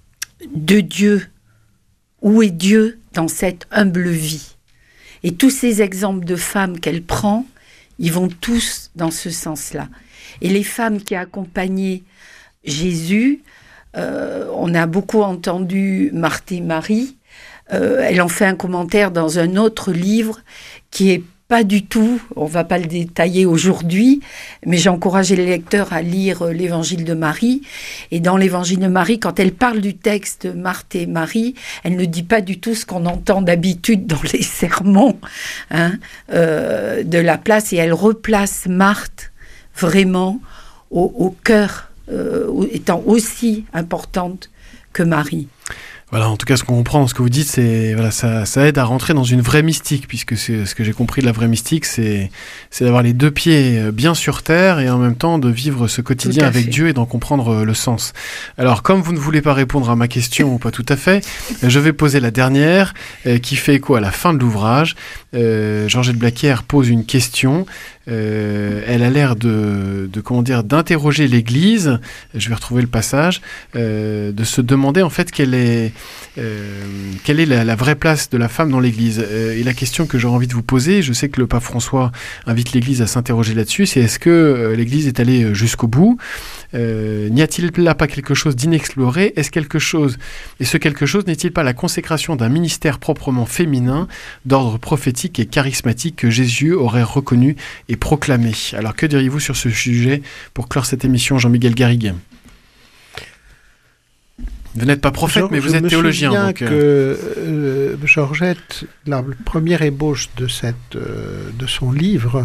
de Dieu. Où est Dieu dans cette humble vie? Et tous ces exemples de femmes qu'elle prend, ils vont tous dans ce sens-là. Et les femmes qui accompagnaient Jésus, euh, on a beaucoup entendu Marthe et Marie. Euh, elle en fait un commentaire dans un autre livre qui est pas du tout, on ne va pas le détailler aujourd'hui, mais j'ai encouragé les lecteurs à lire l'Évangile de Marie. Et dans l'Évangile de Marie, quand elle parle du texte Marthe et Marie, elle ne dit pas du tout ce qu'on entend d'habitude dans les sermons hein, euh, de la place. Et elle replace Marthe vraiment au, au cœur, euh, étant aussi importante que Marie.
Voilà, en tout cas, ce qu'on comprend dans ce que vous dites, c'est voilà, ça, ça aide à rentrer dans une vraie mystique, puisque c'est ce que j'ai compris de la vraie mystique, c'est c'est d'avoir les deux pieds bien sur terre et en même temps de vivre ce quotidien avec Dieu et d'en comprendre le sens. Alors, comme vous ne voulez pas répondre à ma question, ou pas tout à fait, je vais poser la dernière, euh, qui fait écho à la fin de l'ouvrage. Euh, Georgette Blaquière pose une question. Euh, elle a l'air de, de comment dire, d'interroger l'Église. Je vais retrouver le passage, euh, de se demander en fait quelle est euh, quelle est la, la vraie place de la femme dans l'Église. Euh, et la question que j'aurais envie de vous poser, je sais que le pape François invite l'Église à s'interroger là-dessus, c'est est-ce que euh, l'Église est allée jusqu'au bout? Euh, n'y a-t-il là pas quelque chose d'inexploré? Est-ce quelque chose, et ce quelque chose n'est-il pas la consécration d'un ministère proprement féminin, d'ordre prophétique et charismatique que Jésus aurait reconnu et proclamé? Alors que diriez-vous sur ce sujet pour clore cette émission, Jean-Miguel Garrigue? Vous n'êtes pas prophète, je, mais vous êtes théologien.
Je me souviens
donc,
que euh, Georgette, la première ébauche de, cette, euh, de son livre,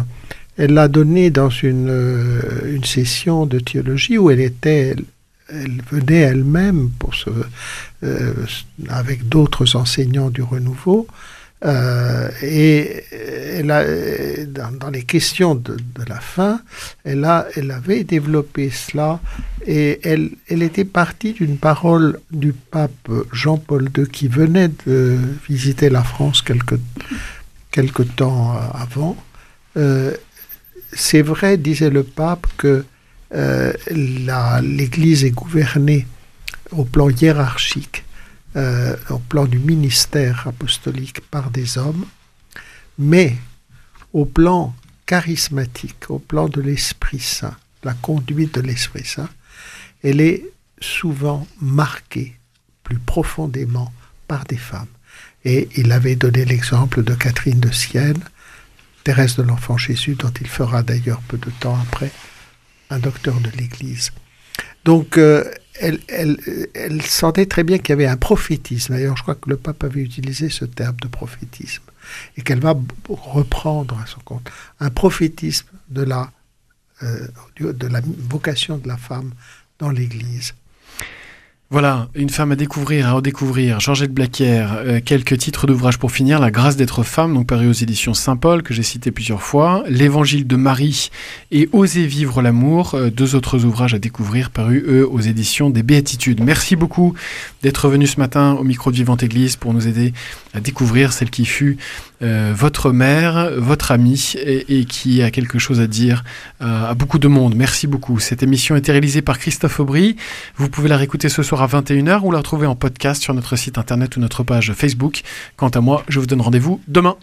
elle l'a donné dans une, euh, une session de théologie où elle était, elle, elle venait elle-même pour se, euh, avec d'autres enseignants du Renouveau. Euh, et elle a, dans, dans les questions de, de la fin, elle, a, elle avait développé cela et elle, elle était partie d'une parole du pape Jean-Paul deux qui venait de visiter la France quelque, quelque temps avant. Euh, c'est vrai, disait le pape, que euh, la, l'Église est gouvernée au plan hiérarchique, Euh, au plan du ministère apostolique par des hommes, mais au plan charismatique, au plan de l'Esprit Saint, la conduite de l'Esprit Saint, elle est souvent marquée plus profondément par des femmes. Et il avait donné l'exemple de Catherine de Sienne, Thérèse de l'Enfant Jésus, dont il fera d'ailleurs peu de temps après un docteur de l'Église. Donc, euh, elle, elle, elle sentait très bien qu'il y avait un prophétisme. D'ailleurs, je crois que le pape avait utilisé ce terme de prophétisme et qu'elle va reprendre à son compte. Un prophétisme de la, euh, de la vocation de la femme dans l'Église.
Voilà, une femme à découvrir, à redécouvrir. Georgette Blaquière, euh, quelques titres d'ouvrages pour finir. La grâce d'être femme, donc paru aux éditions Saint-Paul, que j'ai cité plusieurs fois. L'Évangile de Marie et Oser vivre l'amour, euh, deux autres ouvrages à découvrir, parus, eux, aux éditions des Béatitudes. Merci beaucoup d'être venu ce matin au micro de Vivante Église pour nous aider à découvrir celle qui fut euh, votre mère, votre amie, et, et qui a quelque chose à dire euh, à beaucoup de monde. Merci beaucoup. Cette émission a été réalisée par Christophe Aubry. Vous pouvez la réécouter ce soir à vingt et une heures ou la retrouver en podcast sur notre site internet ou notre page Facebook. Quant à moi, je vous donne rendez-vous demain.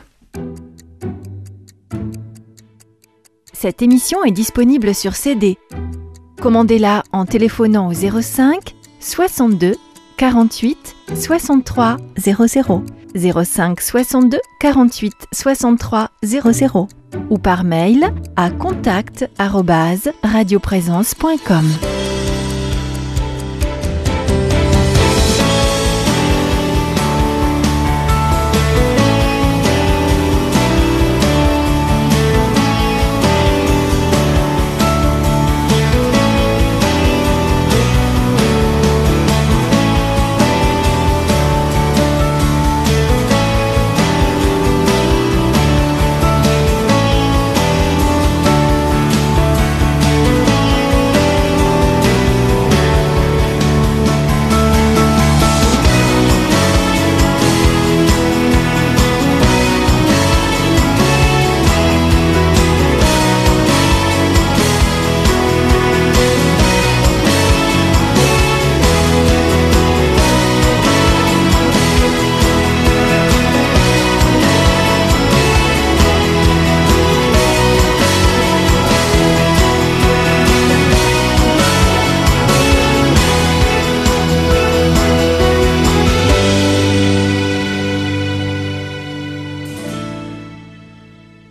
Cette émission est disponible sur C D. Commandez-la en téléphonant au zéro cinq soixante-deux quarante-huit soixante-trois zéro zéro, zéro cinq soixante-deux quarante-huit soixante-trois zéro zéro ou par mail à contact arobase radioprésence point com.